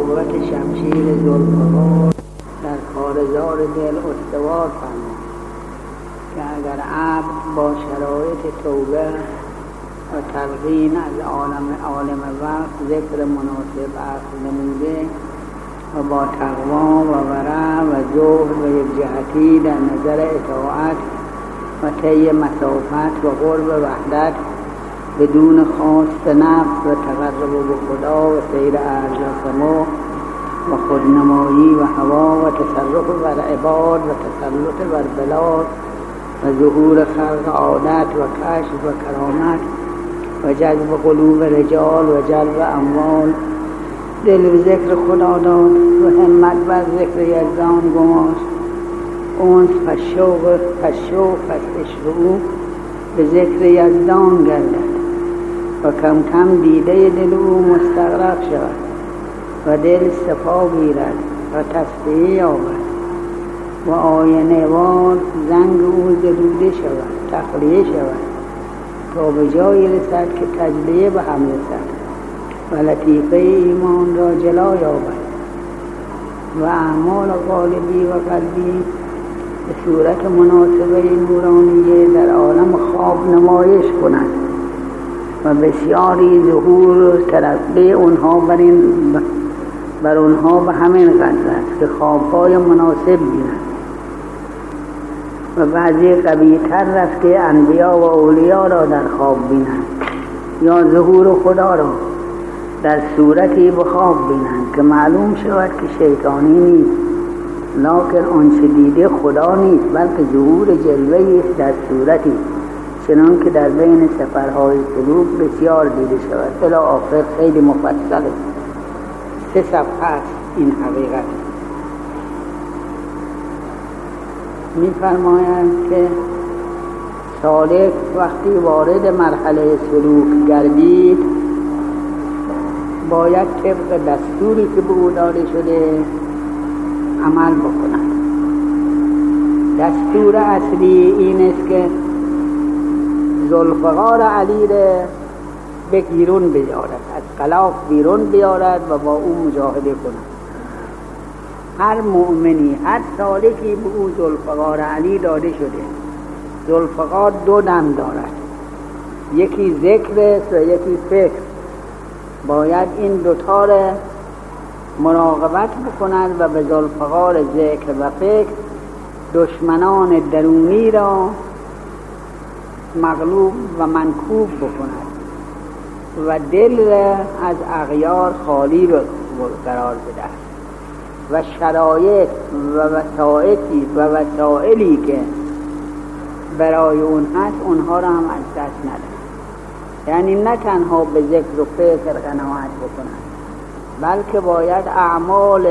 قوت شمشیر ذوالفقار در کارزار دل استوار فرمود که اگر عبد با شرایط توبه و تلقین از عالم وقت ذکر مناسب اخذ نموده و با تقوا و ورع و زهد و یکجهتی در نظر اطاعت و طی مسافت و قرب وحدت بدون خواست نفس و تقرب به خدا و سیر ارض و سما و خودنمایی و هوا و تصرف بر عباد و تسلط بر بلاد و ظهور خلق عادت و کشف و کرامت و جذب قلوب رجال و جلب اموال دل به ذکر خدا داد و همت بر ذکر یزدان گماشت. اونس پس عشق او به ذکر یزدان گردد و کم کم دیده دل او مستغرق شود و دل صفا گیرد و تصفیه یابد و آینه وار زنگ او زدوده شود، تخلیه شود تا به جایی رسد که تجلیه به هم رسد و لطیفه ایمان را جلا یابد و اعمال قالبی و قلبی به صورت مناسبه نورانیه در عالم خواب نمایش کند و بسیاری ظهور ترقی اونها بر اونها به همین قدر است که خوابهای مناسب بینند و بعضی قوی‌تر رفته انبیا و اولیاء را در خواب بینند یا ظهور خدا را در صورتی به خواب بینند که معلوم شود که شیطانی نیست، لکن آنچه دیده خدا نیست بلکه ظهور جلوه‌ای است در صورتی چنان که در بین سفرهای سلوک بسیار دیده شود. الی آخر خیلی مفصله، 3 صفحه است این حقیقت. می‌فرمایند که سالک وقتی وارد مرحله سلوک گردید باید طبق دستوری که به او داده شده عمل بکند. دستور اصلی این است که ذوالفقار علی را به بیرون بیارد، از غلاف بیرون بیارد و با او مجاهده کند. هر مؤمنی، هر سالکی به او ذوالفقار علی داده شده. ذوالفقار 2 دم دارد، یکی ذکر است و یکی فکر. باید این 2 تا را مراقبت بکنند و به ذوالفقار ذکر و فکر دشمنان درونی را مغلوب و منکوب بکند و دل را از اغیار خالی قرار بدهد و شرایط و وسائلی که برای اون هست اونها را هم از دست ندهد. یعنی نه تنها به ذکر و فکر قناعت بکنند بلکه باید اعمال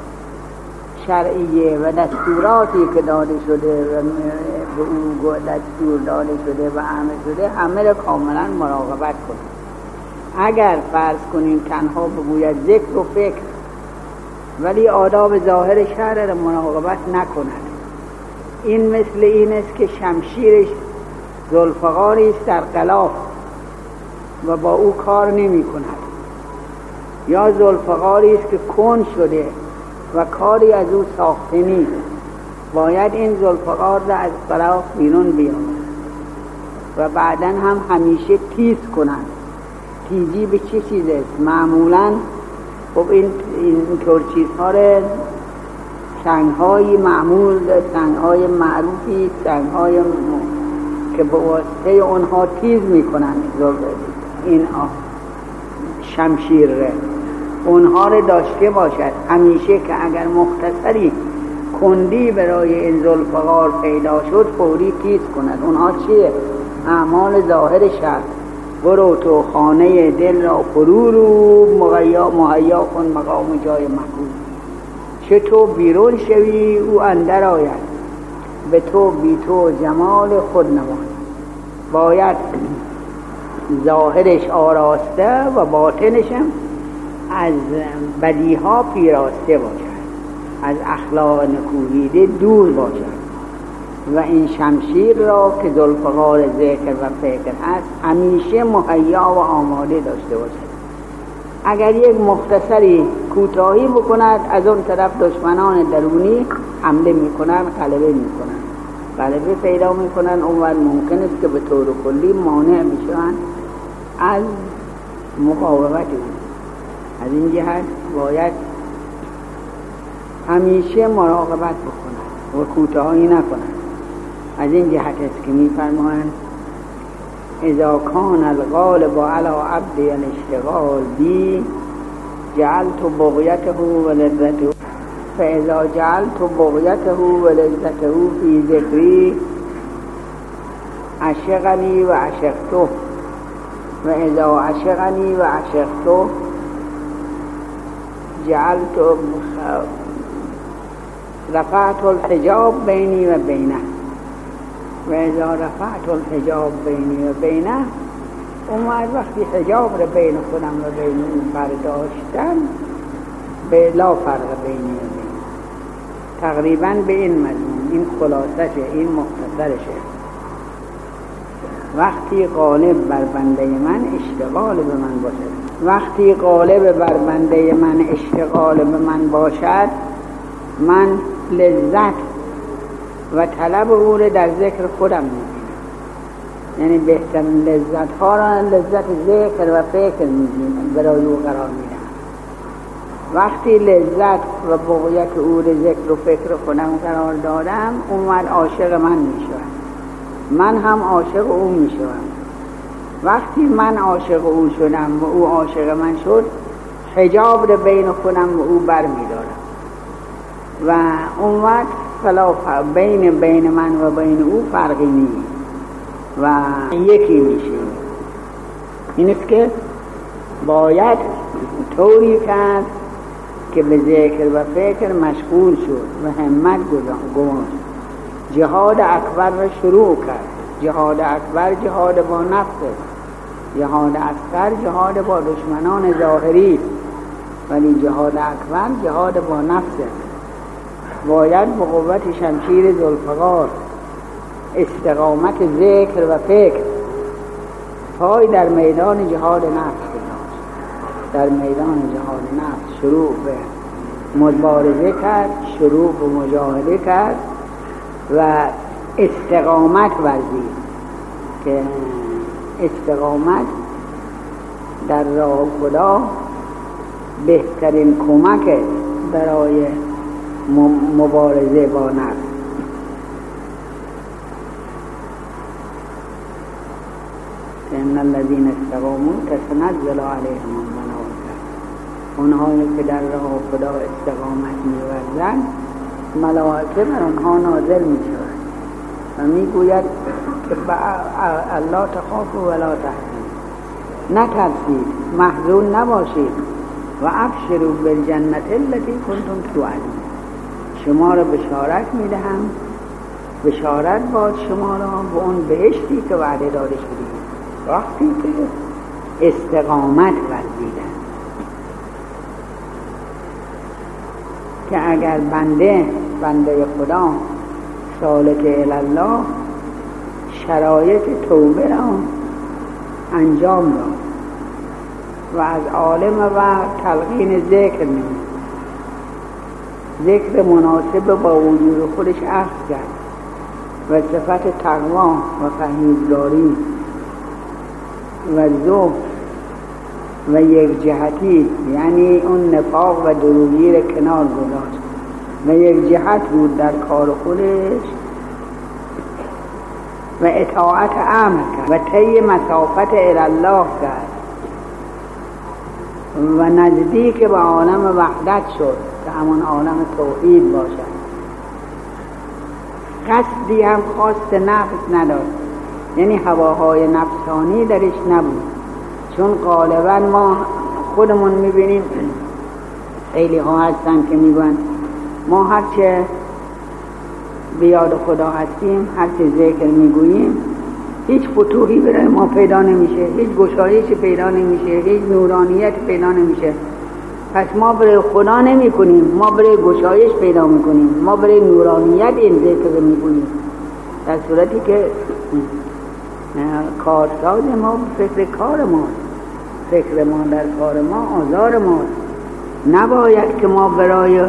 شرعیه و دستوراتی که داده شده و به او دستور داده شده و امر شده همه را کاملا مراقبت کنید. اگر فرض کنیم تنها بگوید ذکر و فکر ولی آداب ظاهر شرع را مراقبت نکند، این مثل این است که شمشیرش ذوالفقاری است در غلاف و با او کار نمی کند، یا ذوالفقاری است که کند شده و کاری از او ساخته نیست. باید این ذوالفقار را از غلاف بیرون بیارد و بعداً هم همیشه تیز کنند. تیزی به چه چیز است؟ معمولاً خب این طور چیزها را سنگ‌های معمول، سنگ‌های معروفی، سنگ‌های که به واسطه اونها تیز می‌کنند این شمشیر را، اونها را داشته باشد همیشه که اگر مختصری کندی برای این ذوالفقار پیدا شد فوری تیز کند. اونها چیه؟ اعمال ظاهر شرع. برو تو خانه دل را فرو رو مهیا کن مقام جای محبوب، چه تو بیرون شوی او اندر آید، به تو بی تو جمال خود نماید. باید ظاهرش آراسته و باطنش هم از بدیها پیراسته باشد، از اخلاق نکوهیده دور باشد و این شمشیر را که ذوالفقار ذکر و فکر هست همیشه مهیا و آماده داشته باشد. اگر یک مختصری کوتاهی بکند از اون طرف دشمنان درونی حمله میکنن، غلبه پیدا میکنن. اون وقت ممکن است که به طور کلی مانع میشن از مقاومت اون. از این جهت باید همیشه مراقبت بکنن و کوتاهی نکنن. از این جهت است که میفرمایند اذا کان الغالب علی عبدی الاشتغال بی جعلت بغیته و لذته فاذا جعلت بغیته و لذته فی ذکری عشقنی و عشقته و اذا عشقنی و عشقته جعلت رفعت الحجاب بینی و بینه و اذا رفعت الحجاب بینی و بینه. اومد وقتی حجاب را بین خودم و بین اون برداشتم به لا فرق بینی و بینه. تقریبا به این مضمون، این خلاصشه، این مختصرشه. وقتی غالب بر بنده من اشتغال به من باشد، وقتی غالب بر بنده من اشتغال به من باشد، من لذت و طلب او را در ذکر خودم می‌بینم. یعنی بهترین لذت ها را لذت ذکر و فکر می‌بینم، برای او قرار میدم. وقتی لذت و بغیت او را ذکر و فکر خودم قرار دادم، اون وقت عاشق من می‌شود، من هم عاشق او می‌شوم. وقتی من عاشق او شدم و او عاشق من شد، حجاب را بین خودم و او برمی‌دارم و اون وقت بین من و بین او فرقی نیست و یکی میشه. این است که باید طوری کرد که به ذکر و فکر مشغول شد و همت گذاشت. جهاد اکبر را شروع کرد. جهاد اکبر جهاد با نفس، جهاد اصغر جهاد با دشمنان ظاهری، ولی جهاد اکبر جهاد با نفس. باید به قوت شمشیر ذوالفقار استقامت ذکر و فکر پای در میدان جهاد نفس داشت. در میدان جهاد نفس شروع به مبارزه کرد، شروع به مجاهده کرد و استقامت ورزید که استقامت در راه خدا بهترین کمک برای مبارزه با نفس. ان الذين استقاموا تتنزل عليهم الملائكه. اونهایی که در راه خدا استقامت می‌ورزند، ملائکه بر آنها نازل می‌شوند و میگوید که الله تخافوا ولا تحزنوا، نترسید، محزون نباشید و ابشروا بالجنة التي كنتم توعدون. شما را بشارت میدهم، بشارت باد شما را به اون بهشتی که وعده داده شدید وقتی که استقامت ورزیدند. که اگر بنده خدا سالک الله شرایط توبه را انجام داد و از عالم و تلقین ذکر می‌کند، ذکر مناسب با وجود خودش اخذ کرد و صفت تقوا و پرهیزگاری و ذوق و یک جهتی، یعنی اون نفاق و دروغی را کنار گذاشت و یک جهت بود در کار خودش و اطاعت امر کرد و طی مسافت الله کرد و نزدیک به عالم وحدت شد که همون عالم توحید باشد. قصدی هم خواست نفس نداشت، یعنی هواهای نفسانی درش نبود. چون غالبا ما خودمون میبینیم خیلی ها هستن که میگن ما هرچه بیاد خدا هستیم، هرچه ذکر میگوییم، هیچ فتوحی برای ما پیدا نمیشه، هیچ گشایش پیدا نمیشه، هیچ نورانیت پیدا نمیشه. پس ما برای خدا نمی کنیم، ما برای گشایش پیدا میکنیم، ما برای نورانیت این ذکر میکنیم، در صورتی که کارساز ما فکر کار ما فکر ما در کار ما آزار ماست. نباید که ما برای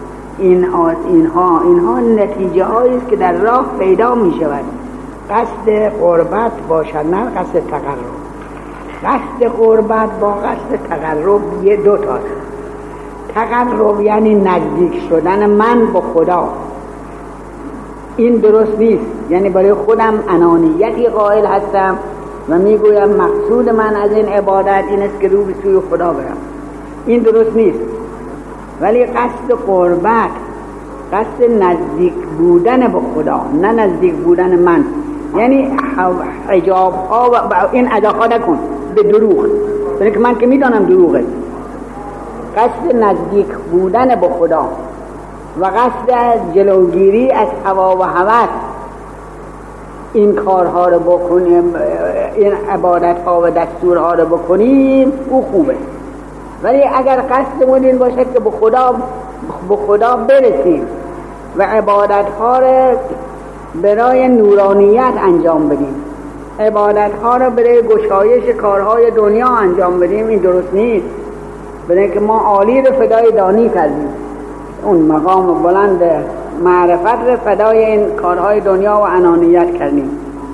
اینها نتیجه هایی است که در راه پیدا می شود. قصد قربت باشد نه قصد تقرب. قصد قربت با قصد تقرب یه دوتا. تقرب یعنی نزدیک شدن من با خدا، این درست نیست. یعنی برای خودم انانیتی قائل هستم و میگویم مقصود من از این عبادت این است که رو به سوی خدا برم، این درست نیست. ولی قصد قربت قصد نزدیک بودن با خدا، نه نزدیک بودن من. یعنی حجاب ها و این اداها نکن به دروغ، برای که من که میدانم دروغه. قصد نزدیک بودن با خدا و قصد جلوگیری از هوا و هوس، این کارها رو بکنیم، این عبادت ها و دستورها رو بکنیم، او خوبه. ولی اگر قصدمون این باشد که به خدا برسیم و عبادت ها رو برای نورانیت انجام بدیم، عبادت ها رو برای گشایش کارهای دنیا انجام بدیم، این درست نیست. برای که ما عالی رو فدای دانی کردیم، اون مقام بلند معرفت رو فدای این کارهای دنیا و انانیت کردیم.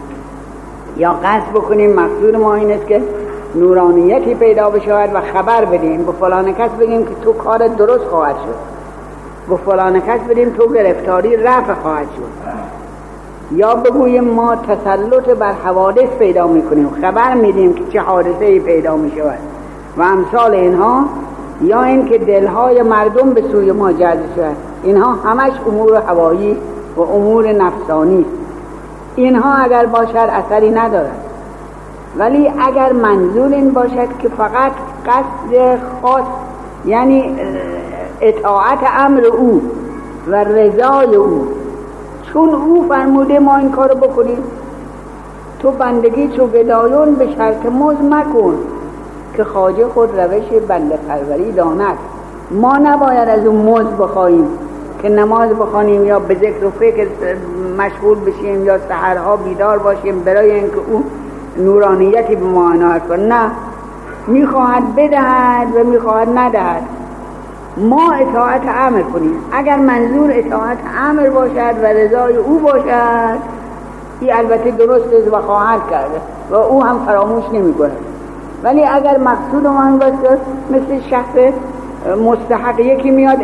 یا قصد بکنیم مقصود ما این است که نورانیتی پیدا بشود و خبر بدیم، به فلان کس بگیم که تو کار درست خواهد شد، به فلان کس بدیم تو گرفتاری رفع خواهد شد. یا بگوییم ما تسلط بر حوادث پیدا میکنیم، خبر میدیم که چه حادثه‌ای پیدا میشود و امثال اینها. یا این که دلهای مردم به سوی ما جذب شود، اینها همش امور هوایی و امور نفسانی. اینها اگر باشد اثری ندارد. ولی اگر منظور این باشد که فقط قصد خاص، یعنی اطاعت امر او و رضای او، چون او فرموده ما این کارو بکنیم، تو بندگی چو گدایون به شرط مزد مکن که خواجه خود روش بنده پروری داند. ما نباید از اون مزد بخواهیم که نماز بخوانیم یا به ذکر و فکر مشغول بشیم یا سحرها بیدار باشیم برای اینکه او نورانیتی به ما عنایت کنه. نه، میخواهد بدهد و میخواهد ندهد، ما اطاعت امر کنیم. اگر منظور اطاعت امر باشد و رضای او باشد، این البته درست است و خواهد کرده و او هم فراموش نمی کند. ولی اگر مقصود من باشه مثل شخص مستحق، یکی میاد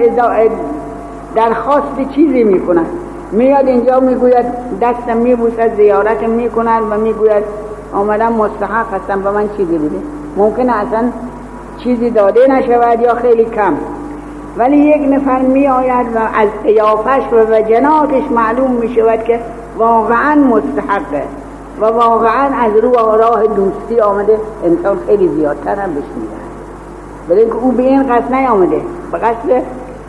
درخواست چیزی میکند، میاد اینجا میگوید دستم میبوسد، زیارتم میکند و میگوید آمدم مستحق هستم و من چیزی بده، ممکنه اصلا چیزی داده نشود یا خیلی کم. ولی یک نفر می آید و از قیافش و جناتش معلوم می شود که واقعا مستحقه و واقعا از رو راه دوستی آمده، انسان خیلی زیادتر هم بهش میده، برای اینکه او به این قصد نیامده، به قصد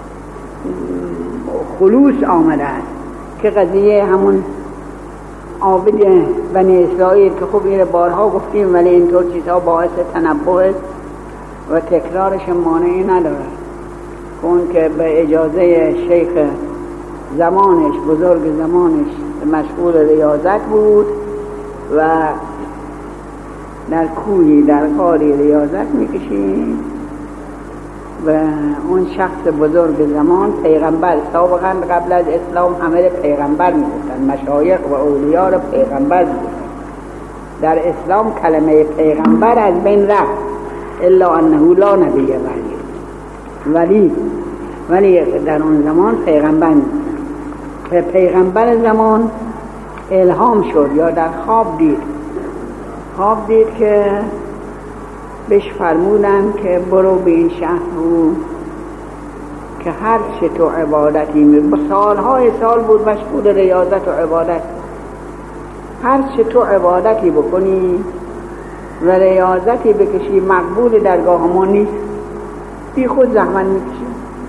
خلوص آمده است. که قضیه همون عابد بنی اسرائیل که خب این بارها گفتیم، ولی اینطور چیزها باعث تنبه و تکرارش مانعی نداره. اون که به اجازه شیخ زمانش، بزرگ زمانش، مشغول ریاضت بود و در کوهی در غاری ریاضت میکشید و اون شخص بزرگ زمان پیغمبر، سابقا قبل از اسلام همه پیغمبر میگفتن، مشایخ و اولیاء رو پیغمبر میگفتن. در اسلام کلمه پیغمبر از بین رفت، الا انه لا نبی ولی در اون زمان پیغمبر میگفتن. پیغمبر زمان الهام شد یا در خواب دید که بهش فرمودن که برو به این شهر رو که هر چه تو عبادتی سالهای سال بود مشغول ریاضت و عبادت، هر چه تو عبادتی بکنی و ریاضتی بکشی مقبول درگاه ما نیست، بی خود زحمت میکشی.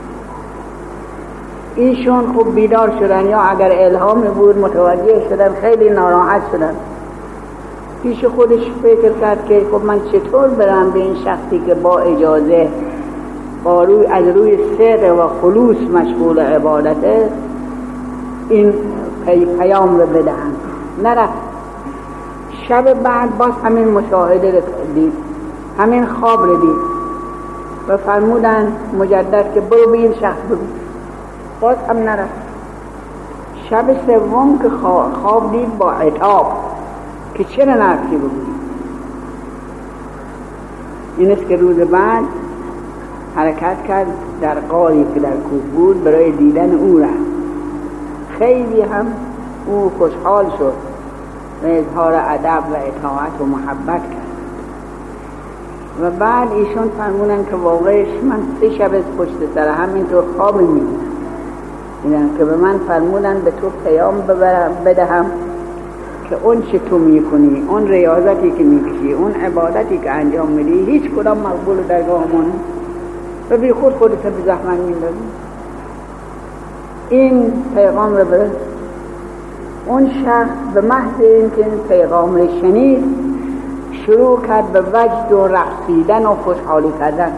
ایشون خوب بیدار شدن، یا اگر الهام بود متوجه شدن، خیلی ناراحت شدن. پیش خودش فکر کرد که خب من چطور برم به این شخصی که با اجازه از روی صدق و خلوص مشغول عبادته این پیام رو بدهم. نرفت. شب بعد باز همین مشاهده رو دید همین خواب رو دید و فرمودن مجدد که برو به این شخص بگو. باز هم نرفت. شب سوم که خواب دید با عتاب که چرا نرفتی بگویی. این است که روز بعد حرکت کرد در غاری که در کوه بود برای دیدن او رفت. خیلی هم او خوشحال شد و اظهار ادب و اطاعت و محبت کرد. و بعد ایشون فرمودن که واقعش من 3 شب از پشت سر همینطور خوابی می‌بینم که به من فرمودن به تو پیام بدهم که اون چه تو میکنی، اون ریاضتی که میکشی، اون عبادتی که انجام میدی هیچ کدام مقبول درگاهمون و بی خودت به زحمت میندازی. این پیغام رو بره. اون شخص به محض اینکه این پیغام رو شنید شروع کرد به وجد و رقصیدن و خوشحالی کردن.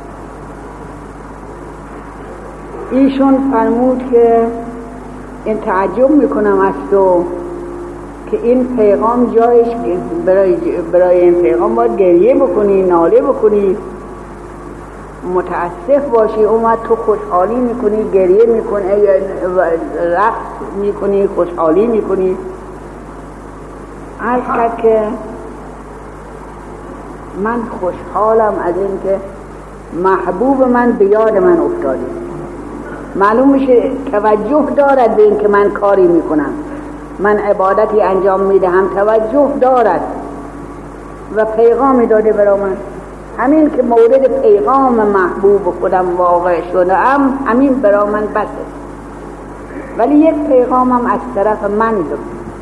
ایشون فرمود که این تعجب میکنم از تو که این پیغام جایش برای این پیغام باید گریه بکنی، ناله بکنی، متاسف باشی. اومد تو خوشحالی میکنی، گریه میکنی، رقص میکنی، خوشحالی میکنی. عرض کرد که من خوشحالم از این که محبوب من به یاد من افتاده. معلوم میشه توجه دارد به این که من کاری میکنم، من عبادتی انجام میدهم، توجه دارد و پیغامی داده برای من. همین که مورد پیغام محبوب خودم واقع شدم همین برای من بس است. ولی یک پیغامم از طرف من داد.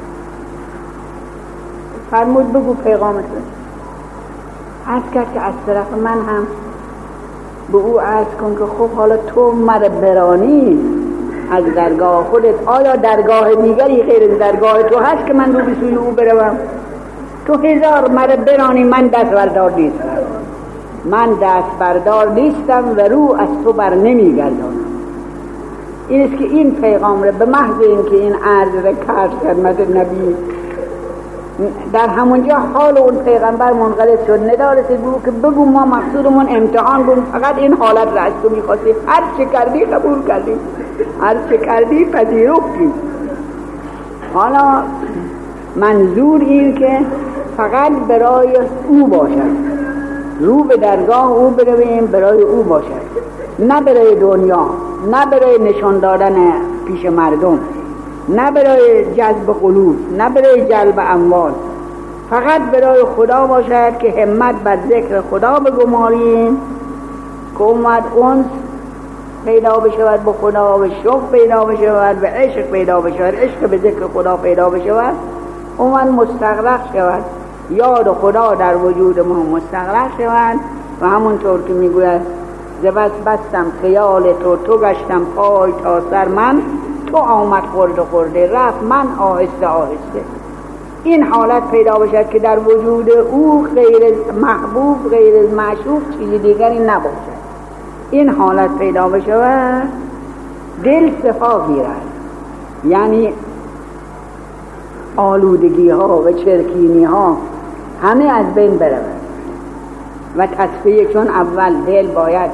فرمود بگو پیغامت. عرض کرد که از طرف من هم به او عرض کن که خب حالا تو مر برانی از درگاه خودت، آیا درگاه دیگری غیر درگاه تو هست که من رو به سوی او بروم؟ تو 1000 مر برانی، من دست بردار نیستم. من دست بردار نیستم و رو از تو بر نمیگردانم. این است که این پیغام رو به محض اینکه این عرض رو کرد خدمت نبی، در همونجا حال اون پیغمبر منقلب شد. ندارسید بود که بگو ما مقصودمون امتحان بود، فقط این حالت را از تو میخواستیم، هر چه کردی قبول کردی، هر چه کردی پذیرفتی. حالا منظور این که فقط برای او باشد، رو به درگاه او برویم، برای او باشد، نه برای دنیا، نه برای نشان دادن پیش مردم، نه برای جذب قلوب، نه برای جلب اموال، فقط برای خدا باشد که همت بر ذکر خدا بگماریم که اومد اونس پیدا بشود به خدا و شوق پیدا بشود و عشق پیدا بشود، عشق به ذکر خدا پیدا بشود، اومد مستغرق شود، یاد خدا در وجود ما مستغرق شود و همونطور که میگوید زبس بستم خیال تو گشتم پای تا سر من، تو آمد خورده رفت من آهسته آهسته. این حالت پیدا باشد که در وجود او غیر محبوب، غیر معشوق چیزی دیگری نباشد. این حالت پیدا بشود دل صفا گیرد، یعنی آلودگی ها و چرکینی ها همه از بین برود و تصفیه. چون اول دل باید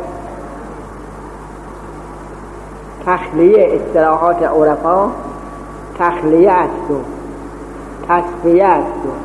تخلیه، اصطلاحات عرفا تخلیه است و تصفیه است و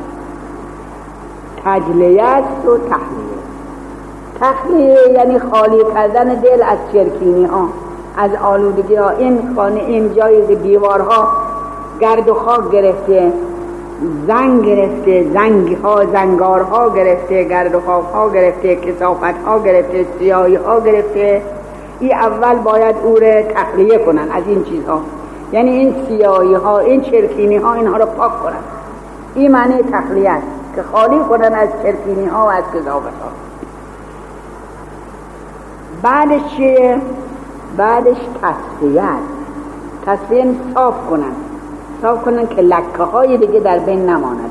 تجلیه است و تحلیه. تخلیه یعنی خالی کردن دل از چرکینی ها، از آلودگی ها. این خانه، این جایی که دیوارها گرد و خاک گرفته، زنگ گرفته، زنگارها گرفته، گرد و خاک ها گرفته، کثافت ها گرفته، سیاهی ها گرفته، این اول باید او را تخلیه کنن از این چیزها، یعنی این سیاهی ها، این چرکینی ها، اینها را پاک کنن. این معنی تخلیه است که خالی کنن از چرکینی ها و از کثافت ها. بعدش چیه؟ بعدش تصفیه است. تصفیه صاف کنن که لکه های دیگه در بین نماند.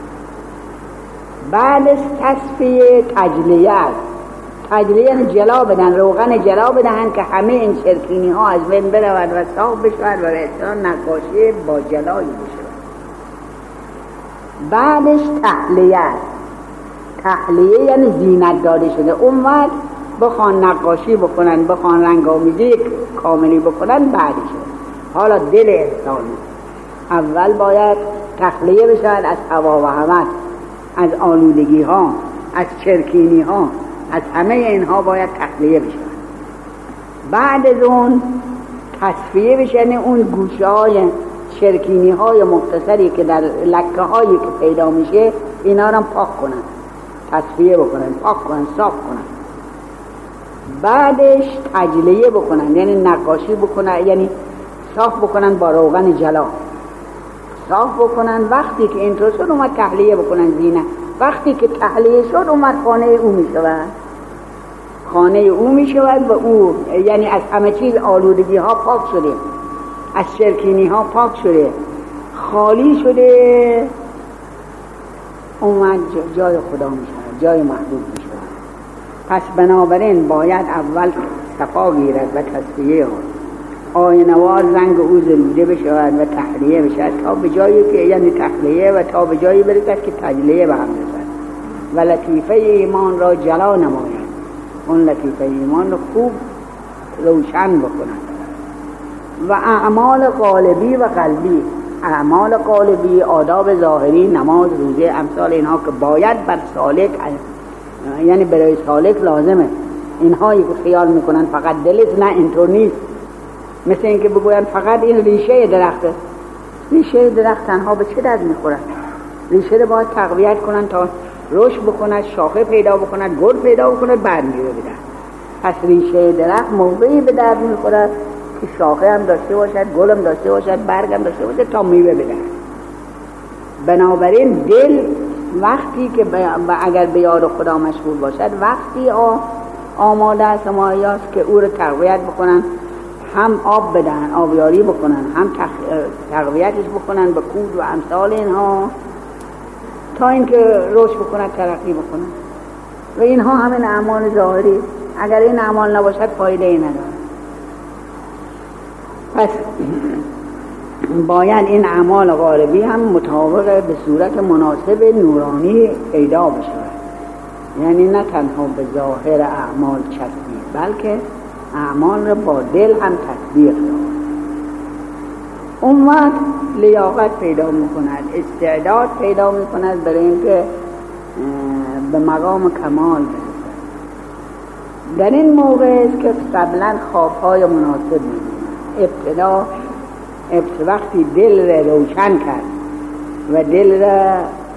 بعدش تصفیه تجلیه است. تجلیه یعنی جلا بدن، روغن جلا بدهن که همه این چرکینی ها از بین برود و صاف بشود و رسان نقاشی با جلایی بشود. بعدش تحلیه است. تحلیه یعنی زینت داده شده. اون وقت بخوان نقاشی بکنن، بخوان رنگامیزی کاملی بکنن بعدشه. حالا دل انسانی اول باید تخلیه بشود از هوا و هوس، از آلودگی ها، از چرکینی ها، از همه اینها باید تخلیه بشود. بعد از اون تصفیه بشه، یعنی اون گوشه های چرکینی های مختصری که در لکه هایی که پیدا میشه اینا رو پاک کنن، تصفیه بکنن، پاک کنن، صاف کنن. بعدش تجلیه بکنن، یعنی نقاشی بکنن، یعنی صاف بکنن با روغن جلا، صاف بکنن. وقتی که اینطور شد اومد تحلیه بکنن زینه. وقتی که تحلیه شد اومد خانه او میشود، خانه او میشود و او یعنی از همه چیز آلودگی ها پاک شده، از شرکینی ها پاک شده، خالی شده، اومد جای خدا میشود، جای محبوب میشود. پس بنابراین باید اول صفا گیرد و تصفیه ها، آینوار رنگ او زلوده بشود و تحلیه بشود تا به جایی که یعنی تحلیه و تا به جایی برسد که تجلیه به هم رسد و لطیفه ایمان را جلا نماید، اون لطیفه ایمان رو خوب روشن بکنند. و اعمال قالبی و قلبی، اعمال قالبی آداب ظاهری، نماز، روزه، امثال اینها که باید بر سالک یعنی برای سالک لازمه. اینهایی که خیال میکنن فقط دلت، نه اینطور نیست. مثل اینکه بگوین فقط این ریشه درخته، ریشه درخت تنها به چه درد میخورد؟ ریشه رو باید تقویت کنن تا رشد بکند، شاخه پیدا بکند، گل پیدا بکند، بعد میوه بدن. پس ریشه درخت موقعی به درد میخورد که شاخه هم داشته باشد، گل هم داشته باشد، برگ هم داشته باشد تا میوه بدن. بنابراین دل وقتی که اگر به یاد خدا مشغول باشد، وقتی آماده است مایاست که او رو تقویت بکنن، هم آب بدن، آبیاری بکنن، هم تقویتش بکنن به کود و امثال اینها تا اینکه رشد بکنن، ترقی بکنن. و اینها همین اعمال ظاهری. اگر این اعمال نباشد فایده ای نداره. پس باید این اعمال قالبی هم مطابق به صورت مناسب نورانی پیدا بشود، یعنی نه تنها به ظاهر اعمال چسبید بلکه اعمال را با دل هم تطبیق داد. اون وقت لیاقت پیدا میکند، استعداد پیدا میکند برای اینکه به مقام کمال برسد. در این موقع است که قبلا خوابهای مناسب میبیند. وقتی دل را روشن کرد و دل را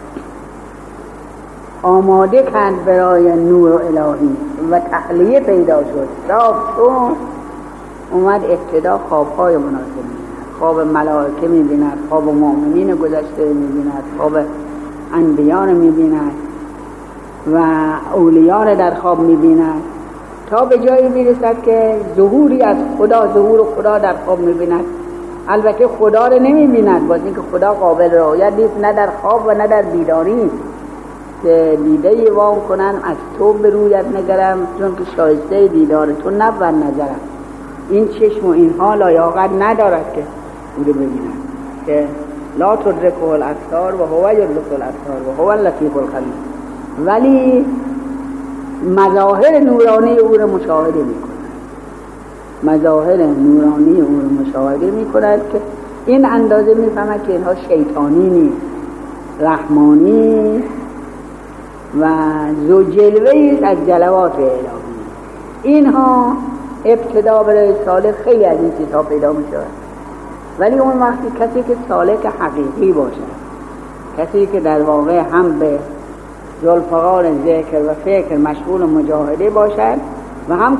آماده کرد برای نور الهی و تحلیه پیدا شد، صاف شد، اومد ابتدا خوابهای مناسب می‌بیند. خواب ملائکه می‌بیند، خواب مؤمنین گذشته می‌بیند، خواب انبیا رو می‌بیند و اولیاء رو در خواب می‌بیند تا به جایی میرسد که ظهوری از خدا، ظهور خدا در خواب می‌بیند. البته خدا رو نمی‌بیند، باز اینکه خدا قابل رؤیت نیست، نه در خواب و نه در بیداری که دیده وام کنن از تو به رویت نگرم چون که شایسته دیدار تو نبود نظرم. این چشم و اینها لیاقت ندارد که او رو ببینن، که لا تدرکه الابصار و هو یدرک الابصار و هو اللطیف الخبیر. ولی مظاهر نورانی او رو مشاهده میکنند، مظاهر نورانی او رو مشاهده میکنند که این اندازه میفهمد که اینها شیطانی نیست، رحمانی و ذو جلوه‌ای از جلوات الهی. اینها ابتدا برای سالک خیلی از این چیزها پیدا میشود. ولی اون وقتی کسی که سالک حقیقی باشد، کسی که در واقع هم به ذوالفقار ذکر و فکر مشغول مجاهده باشد و هم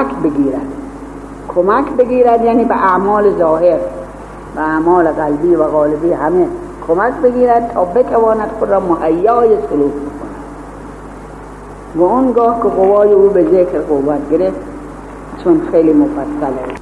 کمک بگیرد یعنی به اعمال ظاهر و اعمال قلبی و قالبی همه کمک بگیرد تا بتواند خود را مهیای سلوک بکند. و اونگاه که قوای او به ذکر قوت گرفت، چون خیلی مفصله